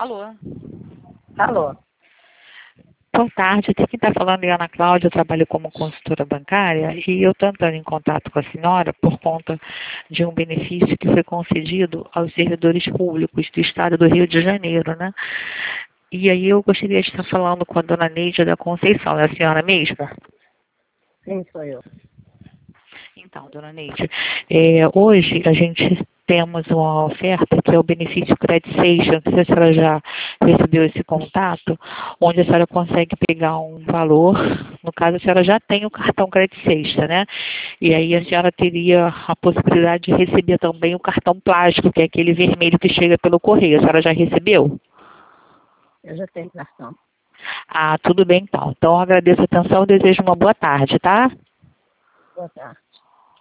Alô? Alô? Boa tarde, aqui quem está falando é a Ana Cláudia, eu trabalho como consultora bancária e eu estou entrando em contato com a senhora por conta de um benefício que foi concedido aos servidores públicos do estado do Rio de Janeiro, né? E aí eu gostaria de estar falando com a dona Neide da Conceição, é a senhora mesma? Sim, sou eu. Então, dona Neide, hoje a gente temos uma oferta que é o benefício Credit Station, não sei se a senhora já recebeu esse contato, onde a senhora consegue pegar um valor, no caso a senhora já tem o cartão Credit Station, né? E aí a senhora teria a possibilidade de receber também o cartão plástico, que é aquele vermelho que chega pelo correio. A senhora já recebeu? Eu já tenho cartão. Ah, tudo bem então. Então eu agradeço a atenção e desejo uma boa tarde, tá? Boa tarde.